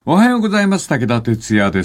おはようございます。武田哲也です。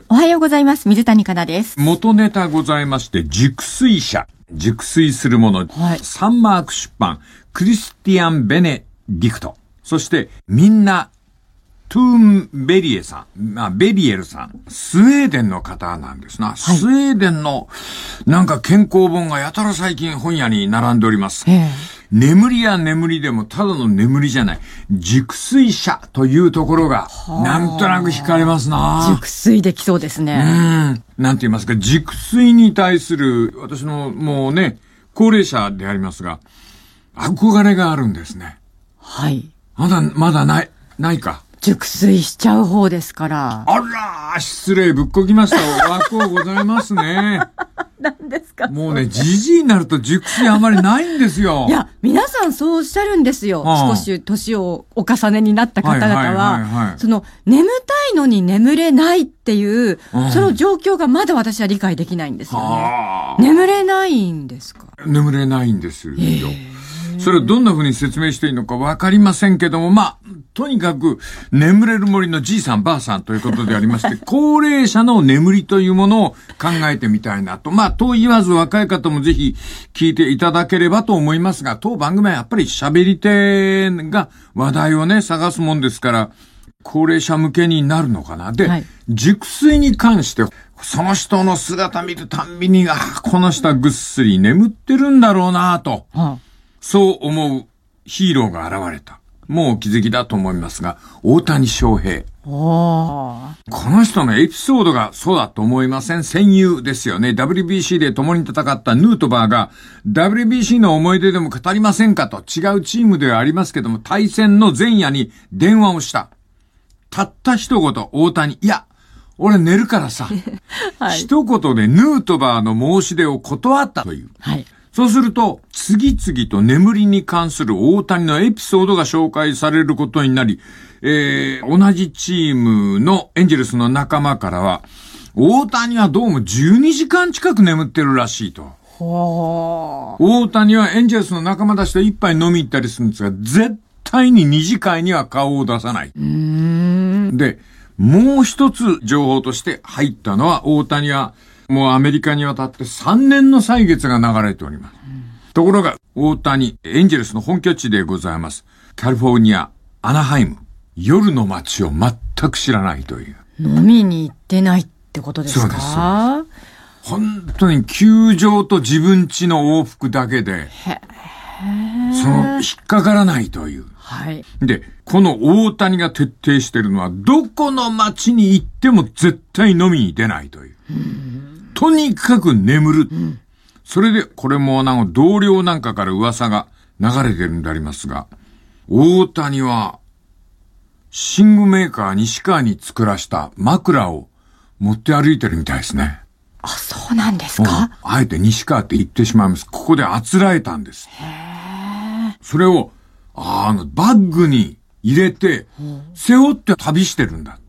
おはようございます。水谷香奈です。 元ネタございまして、熟睡者。熟睡するもの。 はい、 サンマーク出版。クリスティアン・ベネディクト。そして、みんな、トゥーンベリエさん。ベリエルさん。スウェーデンの方なんですな。はい、スウェーデンの、なんか健康本がやたら最近本屋に並んでおります。眠りや眠りでもただの眠りじゃない。熟睡者というところが、なんとなく惹かれますな。 熟睡できそうですね。 なんて言いますか、熟睡に対する、私のもうね、高齢者でありますが、憧れがあるんですね。 はい。 まだないか。 熟睡しちゃう方ですから。 あらー、失礼ぶっこきました。お枠をございますね。 何ですか？ もうね、じじいになると熟睡あまりないんですよ。 いや、皆さんそうおっしゃるんですよ。少し年をお重ねになった方々は、その、眠たいのに眠れないっていう、その状況がまだ私は理解できないんですよね。眠れないんですか？ 眠れないんですよ。それをどんな風に説明していいのかわかりませんけども、とにかく眠れる森のじいさんばあさんということでありまして、高齢者の眠りというものを考えてみたいなと。と言わず若い方もぜひ聞いていただければと思いますが、当番組はやっぱり喋り手が話題をね、探すもんですから、高齢者向けになるのかな。で、熟睡に関して、その人の姿見るたんびに、この人はぐっすり眠ってるんだろうなと。そう思うヒーローが現れた。もうお気づきだと思いますが、大谷翔平。この人のエピソードがそうだと思いません？戦友ですよね。WBC で共に戦ったヌートバーが WBC の思い出でも語りませんかと。違うチームではありますけども、対戦の前夜に電話をした。たった一言、大谷。いや、俺寝るからさ。一言でヌートバーの申し出を断ったという。そうすると、次々と眠りに関する大谷のエピソードが紹介されることになり、同じチームのエンジェルスの仲間からは、大谷はどうも12時間近く眠ってるらしいと。大谷はエンジェルスの仲間たちと一杯飲み行ったりするんですが、絶対に2次会には顔を出さない。で、もう一つ情報として入ったのは、大谷は、もうアメリカに渡って3年の歳月が流れております。ところが、大谷、エンジェルスの本拠地でございます。カリフォルニア、アナハイム。夜の街を全く知らないという。 飲みに行ってないってことですか？そうです。 本当に球場と自分家の往復だけで、引っかからないという。で、この大谷が徹底しているのは、どこの街に行っても絶対飲みに出ないという。とにかく眠る。それで、これも同僚なんかから噂が流れてるんでありますが、大谷は、寝具メーカー西川に作らした枕を持って歩いてるみたいですね。 そうなんですか？ あえて西川って言ってしまいます。ここであつらえたんです。それを、バッグに入れて、背負って旅してるんだって。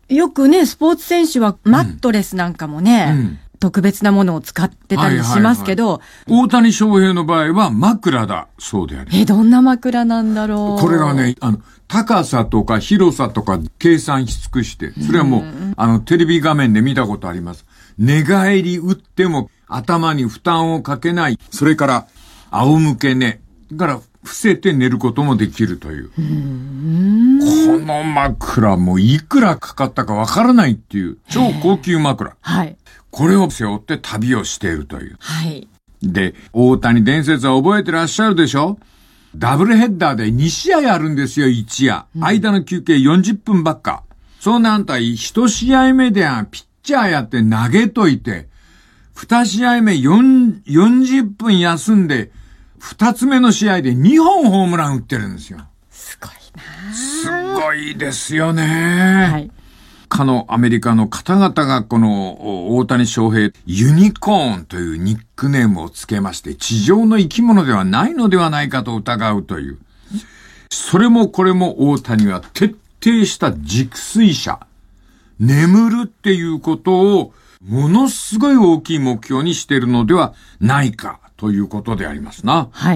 よくね、スポーツ選手はマットレスなんかもね、特別なものを使ってたりしますけど、 大谷翔平の場合は枕だそうであります。 どんな枕なんだろう。 これがね、高さとか広さとか計算し尽くして、それはもう、テレビ画面で見たことあります。寝返り打っても頭に負担をかけない。それから、仰向け寝。から伏せて寝ることもできるという。この枕もいくらかかったかわからないっていう超高級枕。これを背負って旅をしているという。で、大谷伝説は覚えてらっしゃるでしょ？ダブルヘッダーで2試合あるんですよ、1夜。間の休憩40分ばっか。そうなんた1試合目でピッチャーやって投げといて、2試合目40分休んで、2つ目の試合で2本ホームラン打ってるんですよ。 すごいな。 すごいですよね。アメリカの方々がこの大谷翔平、ユニコーンというニックネームをつけまして、地上の生き物ではないのではないかと疑うという。それもこれも大谷は徹底した熟睡者。眠るっていうことをものすごい大きい目標にしているのではないかということでありますな。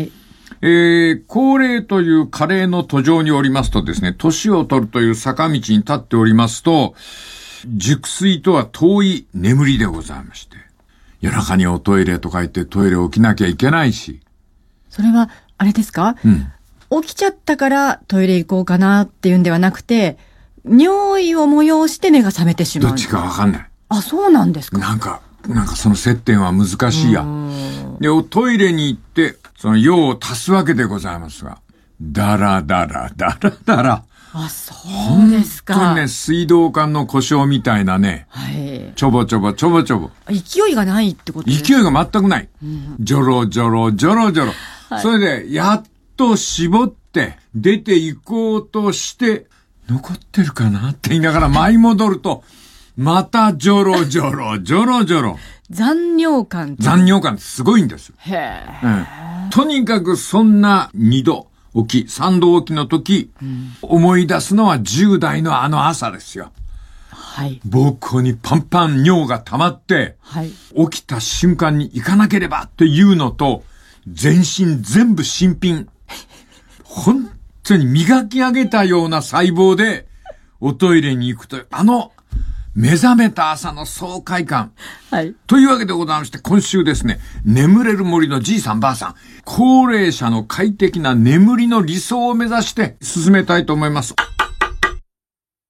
高齢という加齢の途上におりますとですね、年を取るという坂道に立っておりますと、熟睡とは遠い眠りでございまして、夜中におトイレとか言ってトイレ起きなきゃいけないし。 それは、あれですか？起きちゃったからトイレ行こうかなっていうんではなくて、尿意を催して目が覚めてしまう。 どっちかわかんない。 あ、そうなんですか。 なんかその接点は難しいや。で、おトイレに行って、その用を足すわけでございますが、だらだら。 あ、そうですか。 本当にね、水道管の故障みたいなね。 はい。 ちょぼちょぼ。勢いがないってことですか？ 勢いが全くない。ジョロ。はい、それで、やっと絞って、出て行こうとして、残ってるかなって言いながら舞い戻ると、またジョロ。残尿感ってすごいんです。 へー。とにかくそんな2度起き、3度起きの時、思い出すのは10代のあの朝ですよ。 はい。 膀胱にパンパン尿が溜まって、 はい。 起きた瞬間に行かなければっていうのと、全身全部新品。本当に磨き上げたような細胞で、おトイレに行くという、目覚めた朝の爽快感。 はい。 というわけでございまして、今週ですね、眠れる森のじいさんばあさん、高齢者の快適な眠りの理想を目指して進めたいと思います。